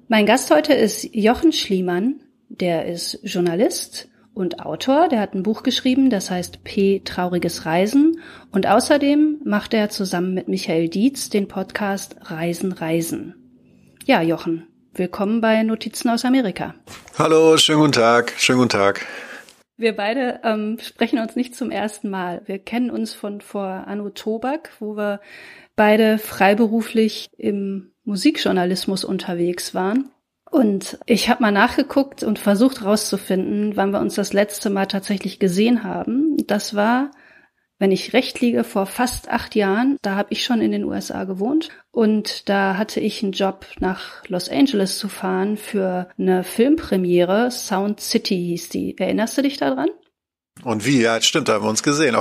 Mein Gast heute ist Jochen Schliemann. Der ist Journalist und Autor. Der hat ein Buch geschrieben, das heißt P. Trauriges Reisen. Und außerdem macht er zusammen mit Michael Dietz den Podcast Reisen, Reisen. Ja, Jochen, willkommen bei Notizen aus Amerika. Hallo, schönen guten Tag, schönen guten Tag. Wir beide sprechen uns nicht zum ersten Mal. Wir kennen uns von vor Anno Tobak, wo wir beide freiberuflich im Musikjournalismus unterwegs waren. Und ich habe mal nachgeguckt und versucht rauszufinden, wann wir uns das letzte Mal tatsächlich gesehen haben. Das war, wenn ich recht liege, vor fast 8 Jahren. Da habe ich schon in den USA gewohnt. Und da hatte ich einen Job, nach Los Angeles zu fahren für eine Filmpremiere. Sound City hieß die. Erinnerst du dich daran? Und wie? Ja, stimmt, da haben wir uns gesehen.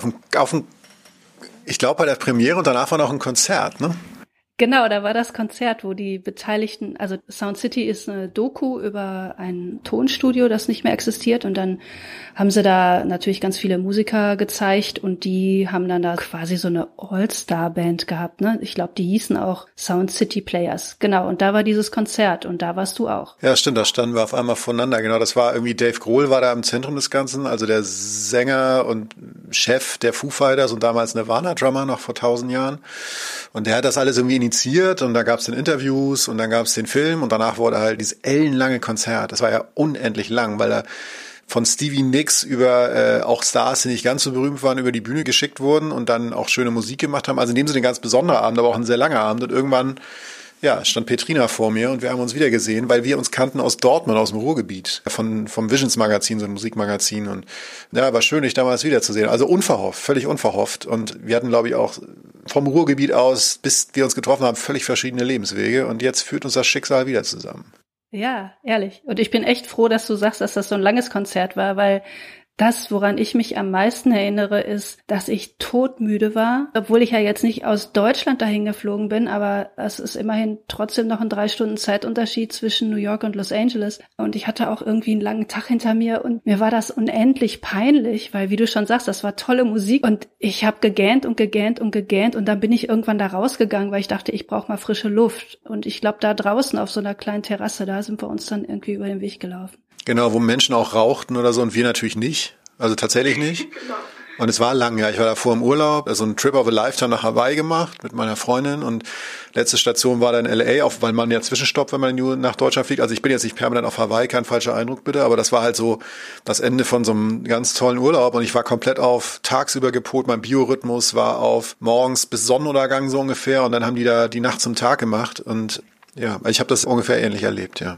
Ich glaube, bei der Premiere und danach war noch ein Konzert, ne? Genau, da war das Konzert, wo die Beteiligten, also Sound City ist eine Doku über ein Tonstudio, das nicht mehr existiert, und dann haben sie da natürlich ganz viele Musiker gezeigt und die haben dann da quasi so eine All-Star-Band gehabt, ne? Ich glaube, die hießen auch Sound City Players. Genau, und da war dieses Konzert und da warst du auch. Ja, stimmt, da standen wir auf einmal voneinander. Genau, das war irgendwie Dave Grohl war da im Zentrum des Ganzen, also der Sänger und Chef der Foo Fighters und damals Nirvana-Drummer noch vor 1000 Jahren. Und der hat das alles irgendwie initiiert und da gab es den Interviews und dann gab es den Film und danach wurde halt dieses ellenlange Konzert. Das war ja unendlich lang, weil da von Stevie Nicks über auch Stars, die nicht ganz so berühmt waren, über die Bühne geschickt wurden und dann auch schöne Musik gemacht haben. Also in dem Sinne ein ganz besonderer Abend, aber auch ein sehr langer Abend. Und irgendwann stand Petrina vor mir und wir haben uns wieder gesehen, weil wir uns kannten aus Dortmund, aus dem Ruhrgebiet, vom Visions Magazin, so ein Musikmagazin. Und ja, war schön, dich damals wiederzusehen. Also unverhofft, völlig unverhofft. Und wir hatten, glaube ich, auch vom Ruhrgebiet aus, bis wir uns getroffen haben, völlig verschiedene Lebenswege. Und jetzt führt uns das Schicksal wieder zusammen. Ja, ehrlich. Und ich bin echt froh, dass du sagst, dass das so ein langes Konzert war, weil das, woran ich mich am meisten erinnere, ist, dass ich todmüde war, obwohl ich ja jetzt nicht aus Deutschland dahin geflogen bin, aber es ist immerhin trotzdem noch ein 3 Stunden Zeitunterschied zwischen New York und Los Angeles. Und ich hatte auch irgendwie einen langen Tag hinter mir und mir war das unendlich peinlich, weil, wie du schon sagst, das war tolle Musik und ich habe gegähnt und gegähnt und gegähnt und dann bin ich irgendwann da rausgegangen, weil ich dachte, ich brauche mal frische Luft. Und ich glaube, da draußen auf so einer kleinen Terrasse, da sind wir uns dann irgendwie über den Weg gelaufen. Genau, wo Menschen auch rauchten oder so und wir natürlich nicht. Also tatsächlich nicht. Genau. Und es war lang, ja. Ich war davor im Urlaub, also einen Trip of a Lifetime nach Hawaii gemacht mit meiner Freundin und letzte Station war dann LA, weil man ja zwischenstoppt, wenn man nach Deutschland fliegt. Also ich bin jetzt nicht permanent auf Hawaii, kein falscher Eindruck bitte, aber das war halt so das Ende von so einem ganz tollen Urlaub und ich war komplett auf tagsüber gepolt. Mein Biorhythmus war auf morgens bis Sonnenuntergang so ungefähr und dann haben die da die Nacht zum Tag gemacht und ja, ich habe das ungefähr ähnlich erlebt, ja.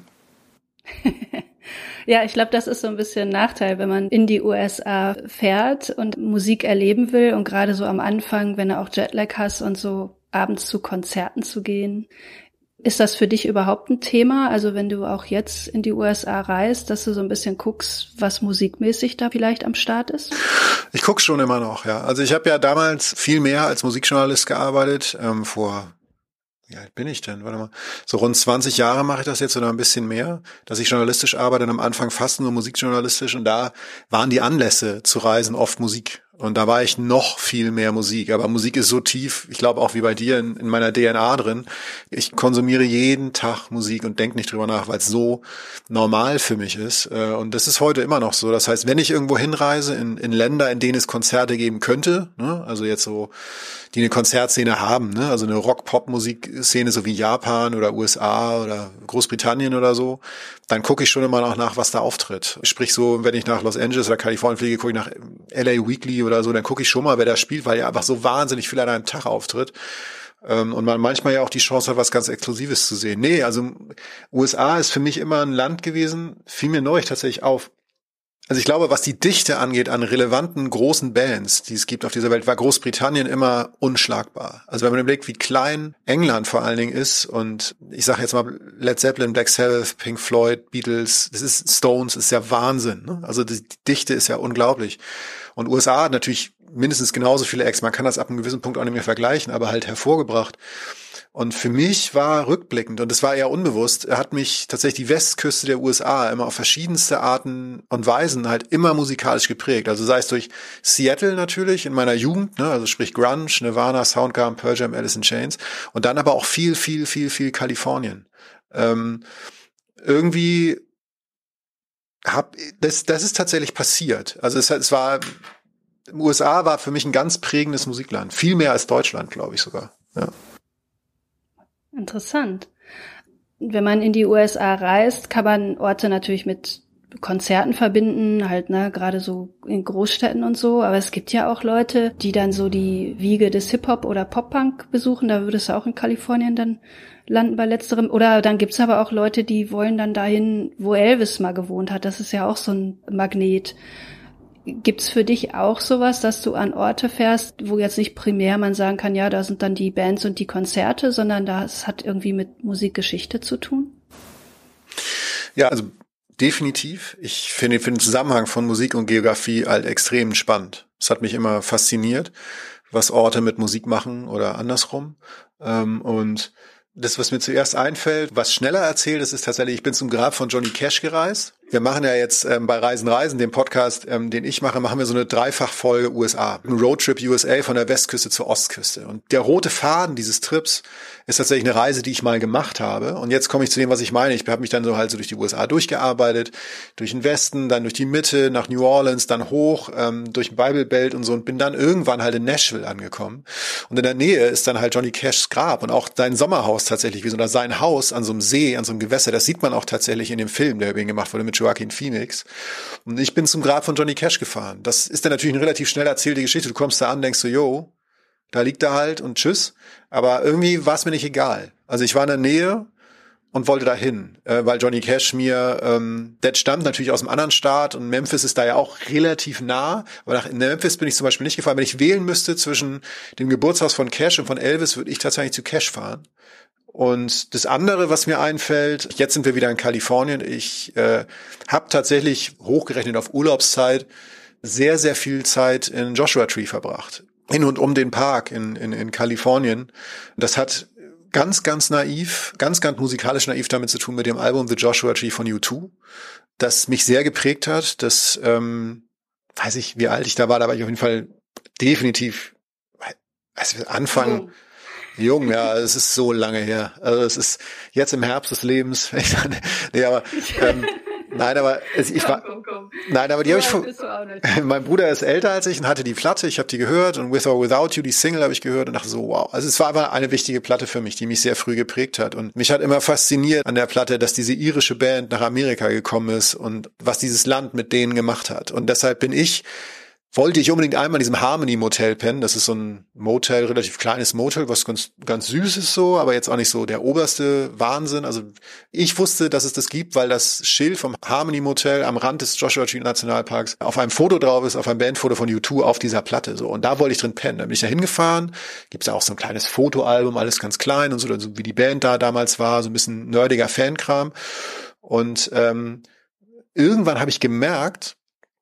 Ja, ich glaube, das ist so ein bisschen ein Nachteil, wenn man in die USA fährt und Musik erleben will und gerade so am Anfang, wenn du auch Jetlag hast und so abends zu Konzerten zu gehen. Ist das für dich überhaupt ein Thema? Also wenn du auch jetzt in die USA reist, dass du so ein bisschen guckst, was musikmäßig da vielleicht am Start ist? Ich gucke schon immer noch, ja. Also ich habe ja damals viel mehr als Musikjournalist gearbeitet, wie alt bin ich denn? Warte mal. So rund 20 Jahre mache ich das jetzt oder ein bisschen mehr, dass ich journalistisch arbeite und am Anfang fast nur musikjournalistisch und da waren die Anlässe zu reisen oft Musik. Und da war ich noch viel mehr Musik. Aber Musik ist so tief, ich glaube auch wie bei dir, in meiner DNA drin. Ich konsumiere jeden Tag Musik und denke nicht drüber nach, weil es so normal für mich ist. Und das ist heute immer noch so. Das heißt, wenn ich irgendwo hinreise, in Länder, in denen es Konzerte geben könnte, ne, also jetzt so, die eine Konzertszene haben, ne, also eine Rock-Pop-Musikszene, so wie Japan oder USA oder Großbritannien oder so, dann gucke ich schon immer noch nach, was da auftritt. Sprich so, wenn ich nach Los Angeles oder Kalifornien fliege, gucke ich nach LA Weekly oder so, dann gucke ich schon mal, wer da spielt, weil ja einfach so wahnsinnig viel an einem Tag auftritt. Und man manchmal ja auch die Chance hat, was ganz Exklusives zu sehen. Nee, also USA ist für mich immer ein Land gewesen, fiel mir neulich tatsächlich auf. Also ich glaube, was die Dichte angeht an relevanten großen Bands, die es gibt auf dieser Welt, war Großbritannien immer unschlagbar. Also wenn man überlegt, wie klein England vor allen Dingen ist und ich sage jetzt mal Led Zeppelin, Black Sabbath, Pink Floyd, Beatles, das ist Stones, ist ja Wahnsinn. Ne? Also die Dichte ist ja unglaublich. Und USA hat natürlich mindestens genauso viele Acts, man kann das ab einem gewissen Punkt auch nicht mehr vergleichen, aber halt hervorgebracht. Und für mich war rückblickend, und das war eher unbewusst, hat mich tatsächlich die Westküste der USA immer auf verschiedenste Arten und Weisen halt immer musikalisch geprägt. Also sei es durch Seattle natürlich in meiner Jugend, ne, also sprich Grunge, Nirvana, Soundgarden, Pearl Jam, Alice in Chains, und dann aber auch viel Kalifornien. irgendwie das ist tatsächlich passiert. Also es war, USA war für mich ein ganz prägendes Musikland. Viel mehr als Deutschland, glaube ich sogar. Ja. Interessant. Wenn man in die USA reist, kann man Orte natürlich mit Konzerten verbinden, halt, ne, gerade so in Großstädten und so. Aber es gibt ja auch Leute, die dann so die Wiege des Hip-Hop oder Pop-Punk besuchen. Da würdest du auch in Kalifornien dann landen bei letzterem. Oder dann gibt's aber auch Leute, die wollen dann dahin, wo Elvis mal gewohnt hat. Das ist ja auch so ein Magnet. Gibt's für dich auch sowas, dass du an Orte fährst, wo jetzt nicht primär man sagen kann, ja, da sind dann die Bands und die Konzerte, sondern das hat irgendwie mit Musikgeschichte zu tun? Ja, also definitiv. Ich finde den Zusammenhang von Musik und Geografie halt extrem spannend. Es hat mich immer fasziniert, was Orte mit Musik machen oder andersrum. Und das, was mir zuerst einfällt, was schneller erzählt ist, ist tatsächlich, ich bin zum Grab von Johnny Cash gereist. Wir machen ja jetzt bei Reisen, dem Podcast, den ich mache, machen wir so eine Dreifachfolge USA. Ein Roadtrip USA von der Westküste zur Ostküste. Und der rote Faden dieses Trips ist tatsächlich eine Reise, die ich mal gemacht habe. Und jetzt komme ich zu dem, was ich meine. Ich habe mich dann so halt so durch die USA durchgearbeitet, durch den Westen, dann durch die Mitte, nach New Orleans, dann hoch, durch den Bible Belt und so und bin dann irgendwann halt in Nashville angekommen. Und in der Nähe ist dann halt Johnny Cashs Grab und auch sein Sommerhaus tatsächlich, oder sein Haus an so einem See, an so einem Gewässer. Das sieht man auch tatsächlich in dem Film, der über ihn gemacht wurde mit Joaquin Phoenix. Und ich bin zum Grab von Johnny Cash gefahren. Das ist dann natürlich eine relativ schnell erzählte Geschichte. Du kommst da an, denkst so, yo, da liegt er halt und tschüss. Aber irgendwie war es mir nicht egal. Also ich war in der Nähe und wollte dahin, weil Johnny Cash der stammt natürlich aus einem anderen Staat und Memphis ist da ja auch relativ nah. Aber nach Memphis bin ich zum Beispiel nicht gefahren. Wenn ich wählen müsste zwischen dem Geburtshaus von Cash und von Elvis, würde ich tatsächlich zu Cash fahren. Und das andere, was mir einfällt, jetzt sind wir wieder in Kalifornien. Ich habe tatsächlich hochgerechnet auf Urlaubszeit sehr, sehr viel Zeit in Joshua Tree verbracht. In und um den Park in Kalifornien. Das hat ganz, ganz naiv, ganz, ganz musikalisch naiv damit zu tun mit dem Album The Joshua Tree von U2, das mich sehr geprägt hat. Das, weiß ich, wie alt ich da war ich auf jeden Fall definitiv, also Anfang... Jung, ja, es ist so lange her. Also es ist jetzt im Herbst des Lebens. Nee, aber nein, aber komm. Nein, aber die habe ich mein Bruder ist älter als ich und hatte die Platte, ich habe die gehört und With or Without You, die Single habe ich gehört und dachte so, wow. Also es war aber eine wichtige Platte für mich, die mich sehr früh geprägt hat und mich hat immer fasziniert an der Platte, dass diese irische Band nach Amerika gekommen ist und was dieses Land mit denen gemacht hat. Und deshalb wollte ich unbedingt einmal in diesem Harmony Motel pennen. Das ist so ein Motel, relativ kleines Motel, was ganz, ganz süß ist so, aber jetzt auch nicht so der oberste Wahnsinn. Also ich wusste, dass es das gibt, weil das Schild vom Harmony Motel am Rand des Joshua Tree Nationalparks auf einem Foto drauf ist, auf einem Bandfoto von U2 auf dieser Platte, so. Und da wollte ich drin pennen. Da bin ich da hingefahren. Gibt's ja auch so ein kleines Fotoalbum, alles ganz klein und so wie die Band da damals war, so ein bisschen nerdiger Fankram. Und, irgendwann habe ich gemerkt,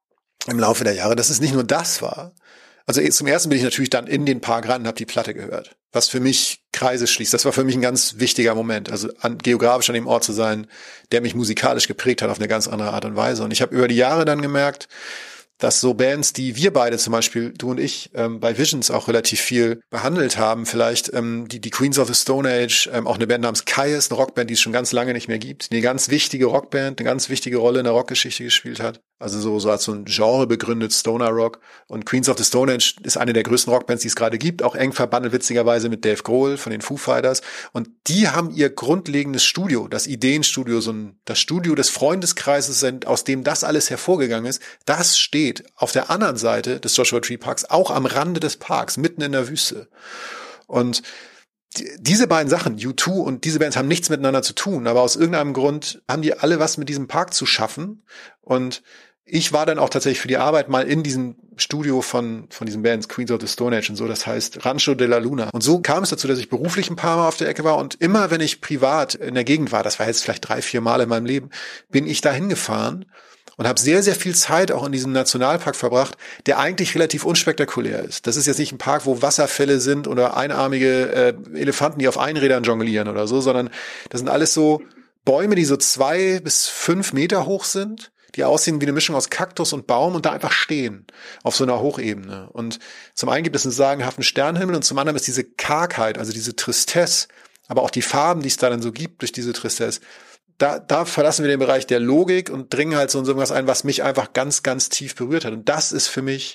im Laufe der Jahre, dass es nicht nur das war. Also zum ersten bin ich natürlich dann in den Park rein und habe die Platte gehört, was für mich Kreise schließt. Das war für mich ein ganz wichtiger Moment, also geografisch an dem Ort zu sein, der mich musikalisch geprägt hat auf eine ganz andere Art und Weise. Und ich habe über die Jahre dann gemerkt, dass so Bands, die wir beide zum Beispiel, du und ich, bei Visions auch relativ viel behandelt haben, vielleicht die Queens of the Stone Age, auch eine Band namens Kyuss, eine Rockband, die es schon ganz lange nicht mehr gibt, die eine ganz wichtige Rockband, eine ganz wichtige Rolle in der Rockgeschichte gespielt hat. Also so hat so ein Genre begründet, Stoner Rock. Und Queens of the Stone Age ist eine der größten Rockbands, die es gerade gibt, auch eng verbandelt witzigerweise mit Dave Grohl von den Foo Fighters. Und die haben ihr grundlegendes Studio, das Ideenstudio, das Studio des Freundeskreises sind, aus dem das alles hervorgegangen ist, das steht auf der anderen Seite des Joshua Tree Parks, auch am Rande des Parks, mitten in der Wüste. Und diese beiden Sachen, U2 und diese Bands, haben nichts miteinander zu tun, aber aus irgendeinem Grund haben die alle was mit diesem Park zu schaffen. Und ich war dann auch tatsächlich für die Arbeit mal in diesem Studio von diesen Bands, Queens of the Stone Age und so, das heißt Rancho de la Luna. Und so kam es dazu, dass ich beruflich ein paar Mal auf der Ecke war und immer, wenn ich privat in der Gegend war, das war jetzt vielleicht 3-4 Mal in meinem Leben, bin ich da hingefahren und habe sehr, sehr viel Zeit auch in diesem Nationalpark verbracht, der eigentlich relativ unspektakulär ist. Das ist jetzt nicht ein Park, wo Wasserfälle sind oder einarmige Elefanten, die auf Einrädern jonglieren oder so, sondern das sind alles so Bäume, die so 2 bis 5 Meter hoch sind, die aussehen wie eine Mischung aus Kaktus und Baum und da einfach stehen auf so einer Hochebene. Und zum einen gibt es einen sagenhaften Sternenhimmel und zum anderen ist diese Kargheit, also diese Tristesse, aber auch die Farben, die es da dann so gibt durch diese Tristesse, da verlassen wir den Bereich der Logik und dringen halt so in irgendwas ein, was mich einfach ganz, ganz tief berührt hat. Und das ist für mich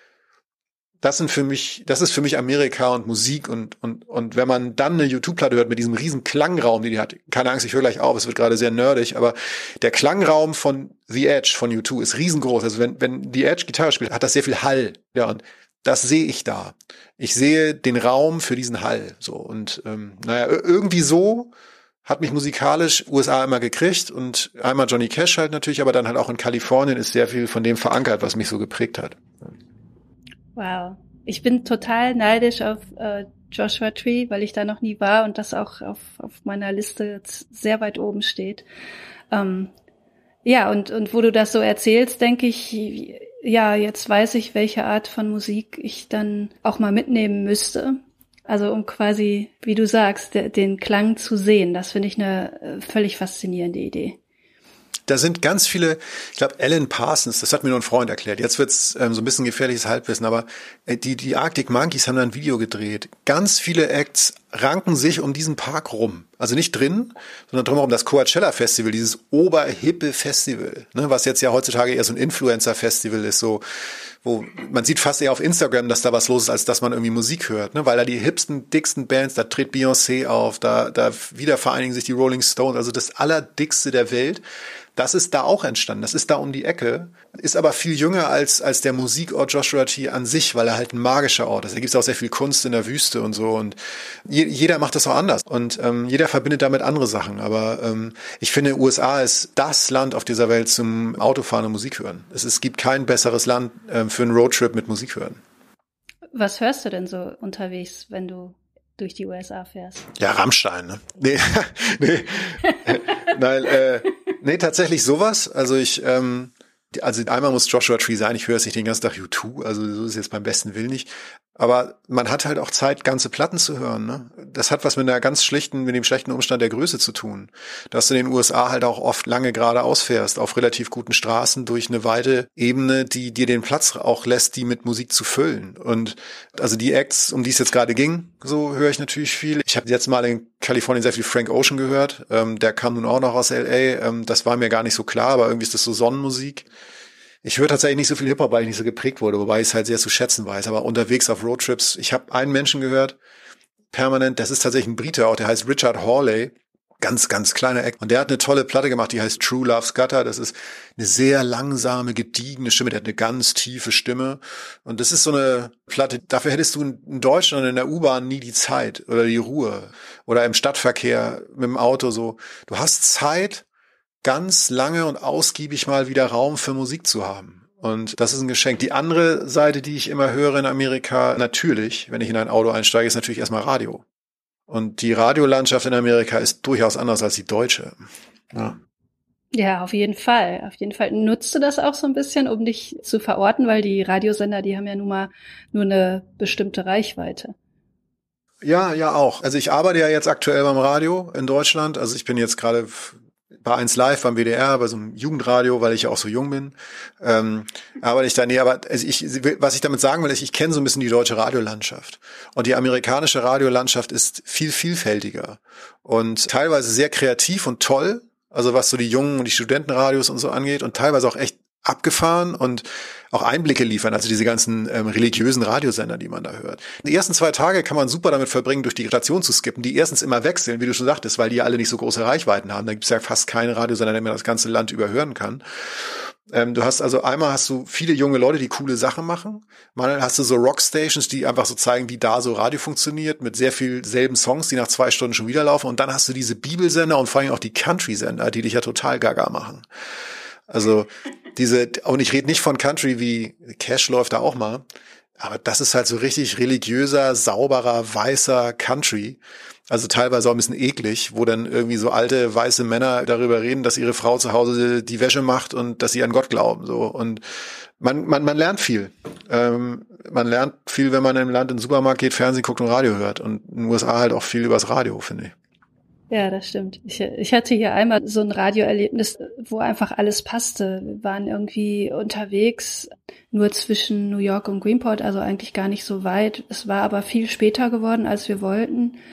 Amerika und Musik und wenn man dann eine YouTube-Platte hört mit diesem riesen Klangraum, die hat, keine Angst, ich höre gleich auf, es wird gerade sehr nerdig, aber der Klangraum von The Edge von U2 ist riesengroß. Also wenn The Edge Gitarre spielt, hat das sehr viel Hall. Ja, und das sehe ich da. Ich sehe den Raum für diesen Hall. So und irgendwie so hat mich musikalisch USA immer gekriegt und einmal Johnny Cash halt natürlich, aber dann halt auch in Kalifornien ist sehr viel von dem verankert, was mich so geprägt hat. Wow. Ich bin total neidisch auf Joshua Tree, weil ich da noch nie war und das auch auf meiner Liste sehr weit oben steht. Ja, und wo du das so erzählst, denke ich, ja, jetzt weiß ich, welche Art von Musik ich dann auch mal mitnehmen müsste. Also um quasi, wie du sagst, den Klang zu sehen. Das finde ich eine völlig faszinierende Idee. Da sind ganz viele, ich glaube Alan Parsons, das hat mir nur ein Freund erklärt, jetzt wird's so ein bisschen gefährliches Halbwissen, aber die Arctic Monkeys haben da ein Video gedreht. Ganz viele Acts ranken sich um diesen Park rum. Also nicht drin, sondern drumherum das Coachella Festival, dieses oberhippe Festival, ne, was jetzt ja heutzutage eher so ein Influencer-Festival ist, so, wo man sieht fast eher auf Instagram, dass da was los ist, als dass man irgendwie Musik hört, ne, weil da die hipsten, dicksten Bands, da tritt Beyoncé auf, da wieder vereinigen sich die Rolling Stones, also das allerdickste der Welt. Das ist da auch entstanden. Das ist da um die Ecke, ist aber viel jünger als der Musikort Joshua Tree an sich, weil er halt ein magischer Ort ist. Da gibt es auch sehr viel Kunst in der Wüste und so und jeder macht das auch anders und jeder verbindet damit andere Sachen. Aber ich finde, USA ist das Land auf dieser Welt zum Autofahren und Musik hören. Es gibt kein besseres Land für einen Roadtrip mit Musik hören. Was hörst du denn so unterwegs, wenn du durch die USA fährst? Ja, Rammstein, ne? Nee, Nein, nee, tatsächlich sowas. Also einmal muss Joshua Tree sein, ich höre jetzt nicht den ganzen Tag U2, also so ist es jetzt beim besten Willen nicht. Aber man hat halt auch Zeit, ganze Platten zu hören, ne? Das hat was mit dem schlechten Umstand der Größe zu tun. Dass du in den USA halt auch oft lange geradeaus fährst, auf relativ guten Straßen durch eine weite Ebene, die dir den Platz auch lässt, die mit Musik zu füllen. Und also die Acts, um die es jetzt gerade ging, so höre ich natürlich viel. Ich habe jetzt mal in Kalifornien sehr viel Frank Ocean gehört. Der kam nun auch noch aus L.A. Das war mir gar nicht so klar, aber irgendwie ist das so Sonnenmusik. Ich höre tatsächlich nicht so viel Hip-Hop, weil ich nicht so geprägt wurde, wobei ich es halt sehr zu schätzen weiß. Aber unterwegs auf Roadtrips, ich habe einen Menschen gehört, permanent, das ist tatsächlich ein Brite auch, der heißt Richard Hawley, ganz, ganz kleiner Act. Und der hat eine tolle Platte gemacht, die heißt True Love's Gutter. Das ist eine sehr langsame, gediegene Stimme, der hat eine ganz tiefe Stimme. Und das ist so eine Platte, dafür hättest du in Deutschland in der U-Bahn nie die Zeit oder die Ruhe oder im Stadtverkehr mit dem Auto so. Du hast Zeit, ganz lange und ausgiebig mal wieder Raum für Musik zu haben. Und das ist ein Geschenk. Die andere Seite, die ich immer höre in Amerika, natürlich, wenn ich in ein Auto einsteige, ist natürlich erstmal Radio. Und die Radiolandschaft in Amerika ist durchaus anders als die deutsche. Ja. Ja, auf jeden Fall. Auf jeden Fall. Nutzt du das auch so ein bisschen, um dich zu verorten? Weil die Radiosender, die haben ja nun mal nur eine bestimmte Reichweite. Ja, auch. Also ich arbeite ja jetzt aktuell beim Radio in Deutschland. Also ich bin jetzt gerade bei 1 Live beim WDR, bei so einem Jugendradio, weil ich ja auch so jung bin. Arbeite ich da, aber also was ich damit sagen will, ist, ich kenne so ein bisschen die deutsche Radiolandschaft. Und die amerikanische Radiolandschaft ist viel vielfältiger und teilweise sehr kreativ und toll, also was so die Jungen und die Studentenradios und so angeht und teilweise auch echt abgefahren und auch Einblicke liefern, also diese ganzen religiösen Radiosender, die man da hört. Die ersten 2 Tage kann man super damit verbringen, durch die Station zu skippen, die erstens immer wechseln, wie du schon sagtest, weil die alle nicht so große Reichweiten haben. Da gibt es ja fast keinen Radiosender, der man das ganze Land überhören kann. Einmal hast du viele junge Leute, die coole Sachen machen. Mal hast du so Rockstations, die einfach so zeigen, wie da so Radio funktioniert, mit sehr viel selben Songs, die nach 2 Stunden schon wieder laufen. Und dann hast du diese Bibelsender und vor allem auch die Country-Sender, die dich ja total gaga machen. Also und ich rede nicht von Country wie Cash läuft da auch mal, aber das ist halt so richtig religiöser, sauberer, weißer Country. Also teilweise auch ein bisschen eklig, wo dann irgendwie so alte, weiße Männer darüber reden, dass ihre Frau zu Hause die Wäsche macht und dass sie an Gott glauben, so. Und man lernt viel. Man lernt viel, wenn man im Land in den Supermarkt geht, Fernsehen guckt und Radio hört. Und in den USA halt auch viel übers Radio, finde ich. Ja, das stimmt. Ich hatte hier einmal so ein Radioerlebnis, wo einfach alles passte. Wir waren irgendwie unterwegs, nur zwischen New York und Greenport, also eigentlich gar nicht so weit. Es war aber viel später geworden, als wir wollten.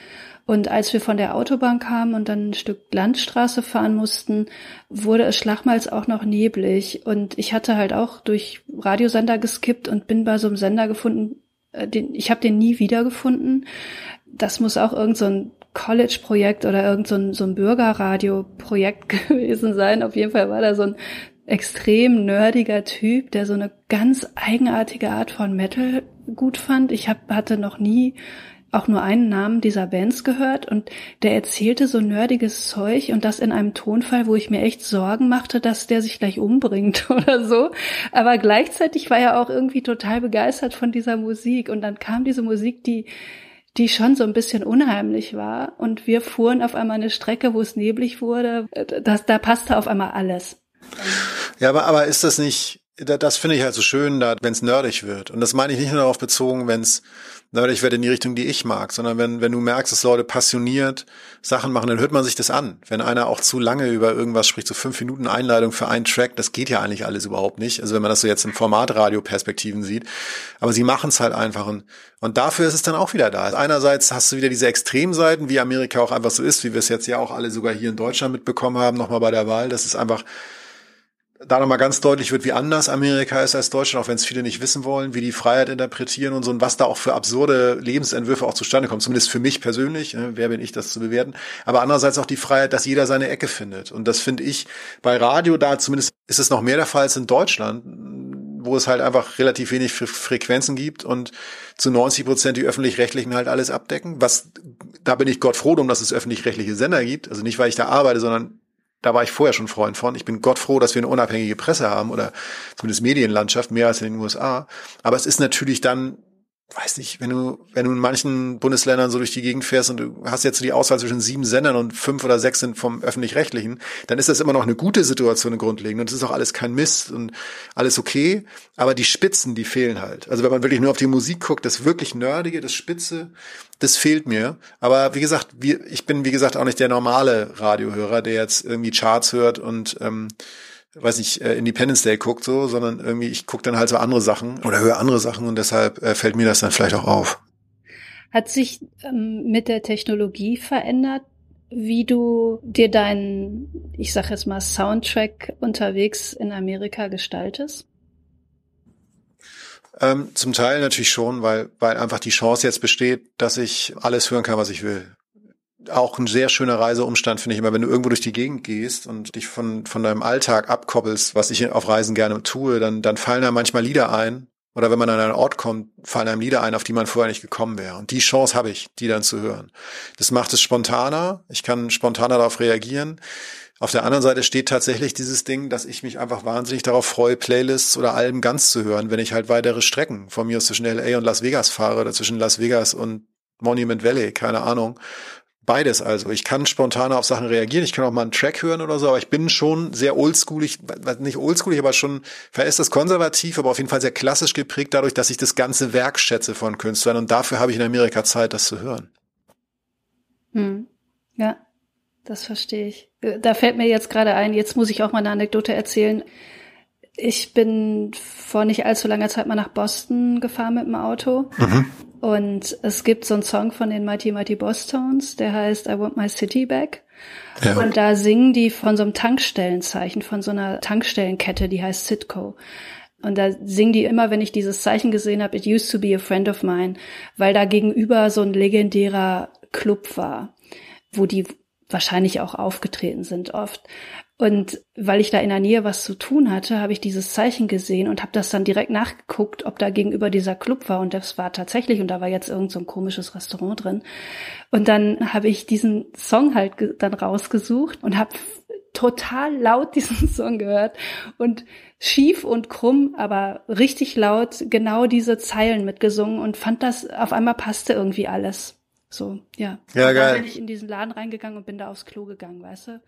Und als wir von der Autobahn kamen und dann ein Stück Landstraße fahren mussten, wurde es schlachmals auch noch neblig. Und ich hatte halt auch durch Radiosender geskippt und bin bei so einem Sender gefunden, ich habe den nie wiedergefunden. Das muss auch irgend so ein College-Projekt oder irgend so ein Bürgerradio-Projekt gewesen sein. Auf jeden Fall war da so ein extrem nerdiger Typ, der so eine ganz eigenartige Art von Metal gut fand. Ich hatte noch nie auch nur einen Namen dieser Bands gehört und der erzählte so nerdiges Zeug und das in einem Tonfall, wo ich mir echt Sorgen machte, dass der sich gleich umbringt oder so. Aber gleichzeitig war er auch irgendwie total begeistert von dieser Musik und dann kam diese Musik, die schon so ein bisschen unheimlich war und wir fuhren auf einmal eine Strecke, wo es neblig wurde. Da passte auf einmal alles. Ja, aber ist das nicht, das finde ich halt so schön, wenn es nerdig wird. Und das meine ich nicht nur darauf bezogen, wenn es nerdig wird in die Richtung, die ich mag, sondern wenn du merkst, dass Leute passioniert Sachen machen, dann hört man sich das an. Wenn einer auch zu lange über irgendwas spricht, so 5 Minuten Einleitung für einen Track, das geht ja eigentlich alles überhaupt nicht. Also wenn man das so jetzt im Formatradio-Perspektiven sieht. Aber sie machen es halt einfach. Und dafür ist es dann auch wieder da. Einerseits hast du wieder diese Extremseiten, wie Amerika auch einfach so ist, wie wir es jetzt ja auch alle sogar hier in Deutschland mitbekommen haben, nochmal bei der Wahl. Das ist einfach da nochmal ganz deutlich wird, wie anders Amerika ist als Deutschland, auch wenn es viele nicht wissen wollen, wie die Freiheit interpretieren und so und was da auch für absurde Lebensentwürfe auch zustande kommen, zumindest für mich persönlich, wer bin ich, das zu bewerten, aber andererseits auch die Freiheit, dass jeder seine Ecke findet und das finde ich bei Radio, da zumindest ist es noch mehr der Fall als in Deutschland, wo es halt einfach relativ wenig Frequenzen gibt und zu 90% die Öffentlich-Rechtlichen halt alles abdecken, da bin ich Gott froh drum, dass es öffentlich-rechtliche Sender gibt, also nicht, weil ich da arbeite, sondern da war ich vorher schon Freund von. Ich bin Gott froh, dass wir eine unabhängige Presse haben oder zumindest Medienlandschaft, mehr als in den USA. Aber es ist natürlich dann, weiß nicht, wenn du in manchen Bundesländern so durch die Gegend fährst und du hast jetzt so die Auswahl zwischen 7 Sendern und 5 oder 6 sind vom Öffentlich-Rechtlichen, dann ist das immer noch eine gute Situation grundlegend und es ist auch alles kein Mist und alles okay, aber die Spitzen, die fehlen halt. Also wenn man wirklich nur auf die Musik guckt, das wirklich Nerdige, das Spitze, das fehlt mir. Aber wie gesagt, ich bin wie gesagt auch nicht der normale Radiohörer, der jetzt irgendwie Charts hört und weiß nicht, Independence Day guckt so, sondern irgendwie ich gucke dann halt so andere Sachen oder höre andere Sachen und deshalb fällt mir das dann vielleicht auch auf. Hat sich mit der Technologie verändert, wie du dir deinen, ich sag jetzt mal, Soundtrack unterwegs in Amerika gestaltest? Zum Teil natürlich schon, weil einfach die Chance jetzt besteht, dass ich alles hören kann, was ich will. Auch ein sehr schöner Reiseumstand, finde ich immer, wenn du irgendwo durch die Gegend gehst und dich von deinem Alltag abkoppelst, was ich auf Reisen gerne tue, dann fallen einem manchmal Lieder ein. Oder wenn man an einen Ort kommt, fallen einem Lieder ein, auf die man vorher nicht gekommen wäre. Und die Chance habe ich, die dann zu hören. Das macht es spontaner. Ich kann spontaner darauf reagieren. Auf der anderen Seite steht tatsächlich dieses Ding, dass ich mich einfach wahnsinnig darauf freue, Playlists oder Alben ganz zu hören, wenn ich halt weitere Strecken von mir aus zwischen LA und Las Vegas fahre oder zwischen Las Vegas und Monument Valley, keine Ahnung. Beides also. Ich kann spontan auf Sachen reagieren. Ich kann auch mal einen Track hören oder so, aber ich bin schon sehr oldschoolig, nicht oldschoolig, aber schon, vielleicht ist das konservativ, aber auf jeden Fall sehr klassisch geprägt dadurch, dass ich das ganze Werk schätze von Künstlern und dafür habe ich in Amerika Zeit, das zu hören. Ja, das verstehe ich. Da fällt mir jetzt gerade ein, jetzt muss ich auch mal eine Anekdote erzählen. Ich bin vor nicht allzu langer Zeit mal nach Boston gefahren mit dem Auto. Und es gibt so einen Song von den Mighty Mighty Bosstones, der heißt I Want My City Back. Ja. Und da singen die von so einem Tankstellenzeichen, von so einer Tankstellenkette, die heißt Citco. Und da singen die immer, wenn ich dieses Zeichen gesehen habe, It used to be a friend of mine, weil da gegenüber so ein legendärer Club war, wo die wahrscheinlich auch aufgetreten sind oft. Und weil ich da in der Nähe was zu tun hatte, habe ich dieses Zeichen gesehen und habe das dann direkt nachgeguckt, ob da gegenüber dieser Club war. Und das war tatsächlich, und da war jetzt irgend so ein komisches Restaurant drin. Und dann habe ich diesen Song halt dann rausgesucht und habe total laut diesen Song gehört und schief und krumm, aber richtig laut genau diese Zeilen mitgesungen und fand das, auf einmal passte irgendwie alles. So, ja. Ja, geil. Dann bin ich in diesen Laden reingegangen und bin da aufs Klo gegangen, weißt du?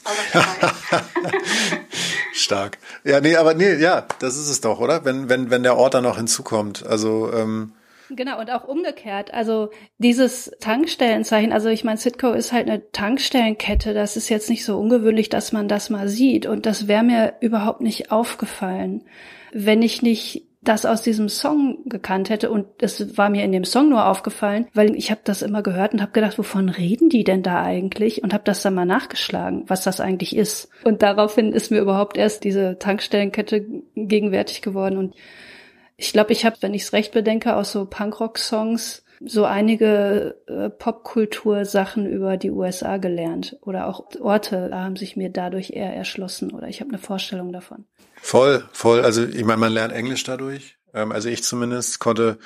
Stark. Ja, ja, das ist es doch, oder? Wenn der Ort dann noch hinzukommt. Also, Genau, und auch umgekehrt. Also dieses Tankstellenzeichen, also ich meine, Citco ist halt eine Tankstellenkette, das ist jetzt nicht so ungewöhnlich, dass man das mal sieht. Und das wäre mir überhaupt nicht aufgefallen, wenn ich nicht das aus diesem Song gekannt hätte. Und es war mir in dem Song nur aufgefallen, weil ich habe das immer gehört und habe gedacht, wovon reden die denn da eigentlich? Und habe das dann mal nachgeschlagen, was das eigentlich ist. Und daraufhin ist mir überhaupt erst diese Tankstellenkette gegenwärtig geworden. Und ich glaube, ich habe, wenn ich es recht bedenke, aus so Punkrock-Songs so einige Popkultur-Sachen über die USA gelernt. Oder auch Orte haben sich mir dadurch eher erschlossen. Oder ich habe eine Vorstellung davon. Voll. Also ich meine, man lernt Englisch dadurch. Also ich zumindest konnte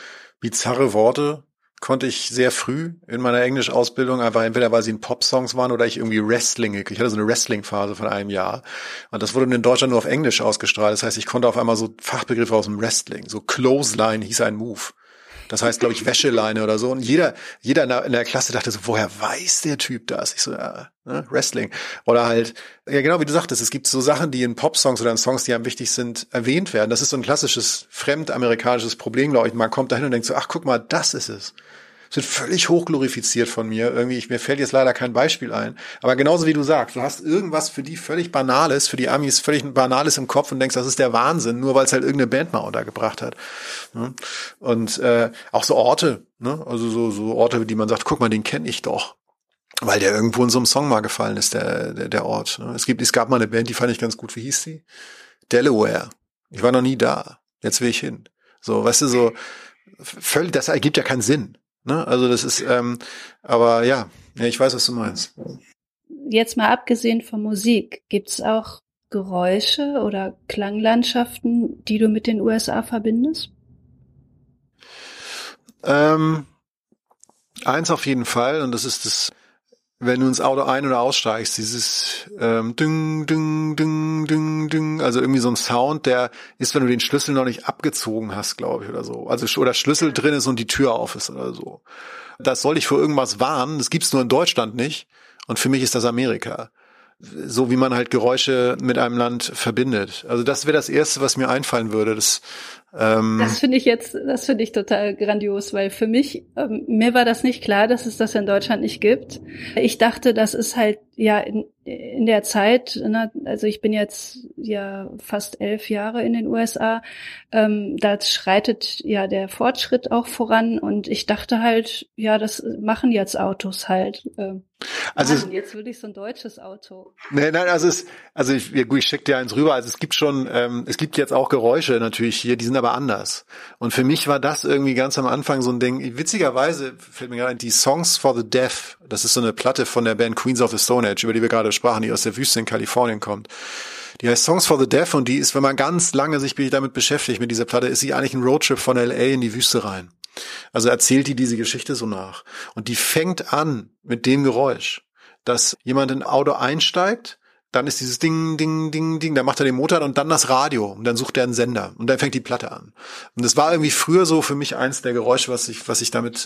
ich sehr früh in meiner Englisch-Ausbildung, einfach entweder weil sie in Pop-Songs waren oder ich irgendwie ich hatte so eine Wrestling-Phase von einem Jahr. Und das wurde in Deutschland nur auf Englisch ausgestrahlt. Das heißt, ich konnte auf einmal so Fachbegriffe aus dem Wrestling, so Clothesline hieß ein Move. Das heißt, glaube ich, Wäscheleine oder so. Und jeder in der Klasse dachte so, woher weiß der Typ das? Ich so, ja, ne, Wrestling. Oder halt, ja genau, wie du sagtest, es gibt so Sachen, die in Pop-Songs oder in Songs, die einem wichtig sind, erwähnt werden. Das ist so ein klassisches fremdamerikanisches Problem, glaube ich. Man kommt dahin und denkt so, ach, guck mal, das ist es. Es wird völlig hochglorifiziert von mir. Mir fällt jetzt leider kein Beispiel ein. Aber genauso wie du sagst, du hast irgendwas für die völlig Banales, für die Amis völlig Banales im Kopf und denkst, das ist der Wahnsinn, nur weil es halt irgendeine Band mal untergebracht hat. Und auch so Orte, ne? Also so Orte, die man sagt, guck mal, den kenne ich doch. Weil der irgendwo in so einem Song mal gefallen ist, der Ort. Ne? Es gab mal eine Band, die fand ich ganz gut. Wie hieß die? Delaware. Ich war noch nie da. Jetzt will ich hin. So, weißt du, so völlig, das ergibt ja keinen Sinn. Ne? Also das ist, aber ja, ich weiß, was du meinst. Jetzt mal abgesehen von Musik, gibt's auch Geräusche oder Klanglandschaften, die du mit den USA verbindest? Eins auf jeden Fall, und das ist das, wenn du ins Auto ein- oder aussteigst, dieses Ding, Ding, Ding, Ding, Ding, also irgendwie so ein Sound, der ist, wenn du den Schlüssel noch nicht abgezogen hast, glaube ich, oder so. Also oder Schlüssel drin ist und die Tür auf ist oder so. Das soll dich vor irgendwas warnen, das gibt's nur in Deutschland nicht. Und für mich ist das Amerika. So wie man halt Geräusche mit einem Land verbindet. Also das wäre das Erste, was mir einfallen würde. Das finde ich total grandios, weil für mich, mir war das nicht klar, dass es das in Deutschland nicht gibt. Ich dachte, das ist halt, ja, in der Zeit, ne, also ich bin jetzt ja fast 11 Jahre in den USA, da schreitet ja der Fortschritt auch voran und ich dachte halt, ja, das machen jetzt Autos halt. Also jetzt will ich so ein deutsches Auto. Nein, ich schicke dir eins rüber. Also es gibt jetzt auch Geräusche natürlich hier, die sind aber anders. Und für mich war das irgendwie ganz am Anfang so ein Ding. Witzigerweise fällt mir gerade ein, die Songs for the Deaf. Das ist so eine Platte von der Band Queens of the Stone Age, über die wir gerade sprachen, die aus der Wüste in Kalifornien kommt. Die heißt Songs for the Deaf und die ist, wenn man ganz lange sich damit beschäftigt mit dieser Platte, ist sie eigentlich ein Roadtrip von LA in die Wüste rein. Also erzählt die diese Geschichte so nach. Und die fängt an mit dem Geräusch, dass jemand in ein Auto einsteigt, dann ist dieses Ding, Ding, Ding, Ding, dann macht er den Motor und dann das Radio und dann sucht er einen Sender und dann fängt die Platte an. Und das war irgendwie früher so für mich eins der Geräusche, was ich damit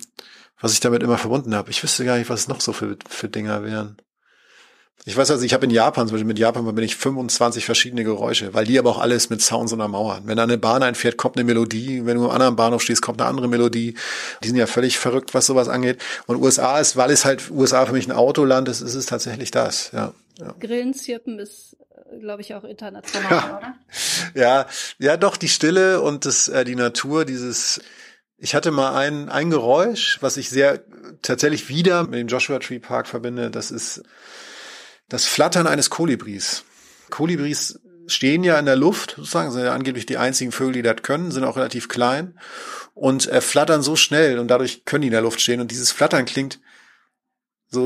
immer verbunden habe. Ich wüsste gar nicht, was es noch so für Dinger wären. Ich weiß also, ich habe in Japan, zum Beispiel mit Japan bin ich 25 verschiedene Geräusche, weil die aber auch alles mit Sounds untermauern. Wenn da eine Bahn einfährt, kommt eine Melodie. Wenn du am anderen Bahnhof stehst, kommt eine andere Melodie. Die sind ja völlig verrückt, was sowas angeht. Und USA ist, weil es halt USA für mich ein Autoland ist, ist es tatsächlich das, ja. Grillenzirpen ist, glaube ich, auch international, oder? Ja, doch, die Stille und die Natur, ich hatte mal ein Geräusch, was ich tatsächlich wieder mit dem Joshua Tree Park verbinde, das ist das Flattern eines Kolibris. Kolibris stehen ja in der Luft, sozusagen, sind ja angeblich die einzigen Vögel, die das können, sind auch relativ klein und flattern so schnell und dadurch können die in der Luft stehen und dieses Flattern klingt so,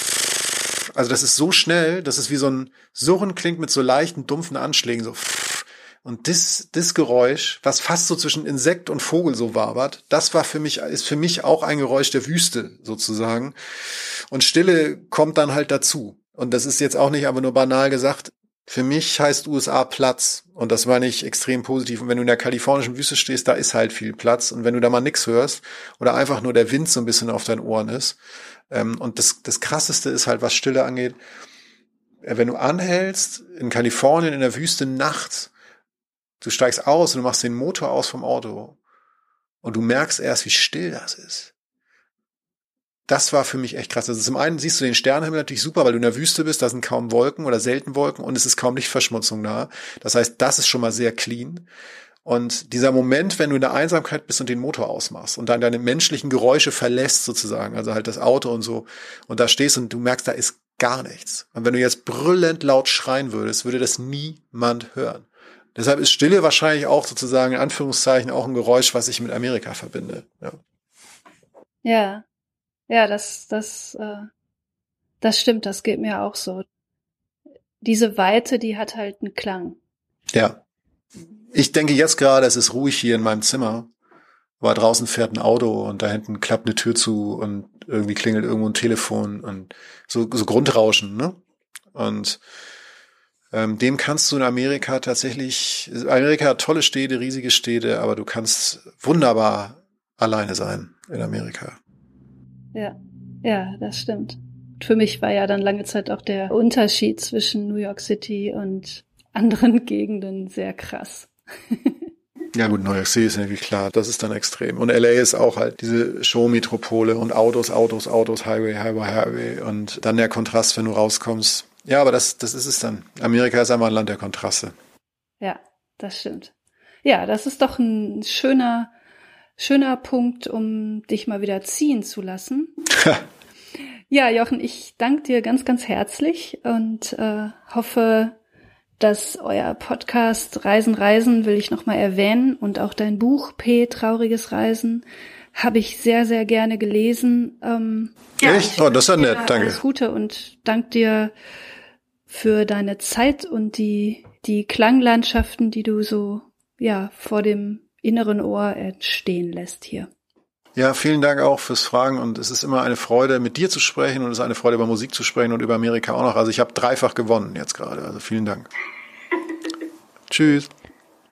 also das ist so schnell, dass es wie so ein Surren klingt mit so leichten, dumpfen Anschlägen, so. Und das Geräusch, was fast so zwischen Insekt und Vogel so wabert, ist für mich auch ein Geräusch der Wüste, sozusagen. Und Stille kommt dann halt dazu. Und das ist jetzt auch nicht aber nur banal gesagt. Für mich heißt USA Platz. Und das war nicht extrem positiv. Und wenn du in der kalifornischen Wüste stehst, da ist halt viel Platz. Und wenn du da mal nix hörst oder einfach nur der Wind so ein bisschen auf deinen Ohren ist. Und das Krasseste ist halt, was Stille angeht. Wenn du anhältst in Kalifornien in der Wüste nachts, du steigst aus und du machst den Motor aus vom Auto und du merkst erst, wie still das ist. Das war für mich echt krass. Also zum einen siehst du den Sternenhimmel natürlich super, weil du in der Wüste bist, da sind kaum Wolken oder selten Wolken und es ist kaum Lichtverschmutzung da. Das heißt, das ist schon mal sehr clean. Und dieser Moment, wenn du in der Einsamkeit bist und den Motor ausmachst und dann deine menschlichen Geräusche verlässt sozusagen, also halt das Auto und so, und da stehst und du merkst, da ist gar nichts. Und wenn du jetzt brüllend laut schreien würdest, würde das niemand hören. Deshalb ist Stille wahrscheinlich auch sozusagen in Anführungszeichen auch ein Geräusch, was ich mit Amerika verbinde. Ja, das stimmt, das geht mir auch so. Diese Weite, die hat halt einen Klang. Ja. Ich denke jetzt gerade, es ist ruhig hier in meinem Zimmer, aber draußen fährt ein Auto und da hinten klappt eine Tür zu und irgendwie klingelt irgendwo ein Telefon und so Grundrauschen, ne? Und dem kannst du in Amerika tatsächlich, Amerika hat tolle Städte, riesige Städte, aber du kannst wunderbar alleine sein in Amerika. Ja, das stimmt. Für mich war ja dann lange Zeit auch der Unterschied zwischen New York City und anderen Gegenden sehr krass. Ja gut, New York City ist natürlich klar, das ist dann extrem. Und LA ist auch halt diese Showmetropole und Autos, Highway und dann der Kontrast, wenn du rauskommst. Ja, aber das ist es dann. Amerika ist einmal ein Land der Kontraste. Ja, das stimmt. Ja, das ist doch ein schöner Punkt, um dich mal wieder ziehen zu lassen. Ja, Jochen, ich danke dir ganz, ganz herzlich und hoffe, dass euer Podcast Reisen will ich nochmal erwähnen und auch dein Buch P. Trauriges Reisen habe ich sehr, sehr gerne gelesen. Echt? Oh, das ist ja nett, danke. Alles Gute und danke dir für deine Zeit und die Klanglandschaften, die du so vor dem inneren Ohr entstehen lässt hier. Ja, vielen Dank auch fürs Fragen und es ist immer eine Freude, mit dir zu sprechen und es ist eine Freude, über Musik zu sprechen und über Amerika auch noch. Also ich habe 3-fach gewonnen jetzt gerade, also vielen Dank. Tschüss.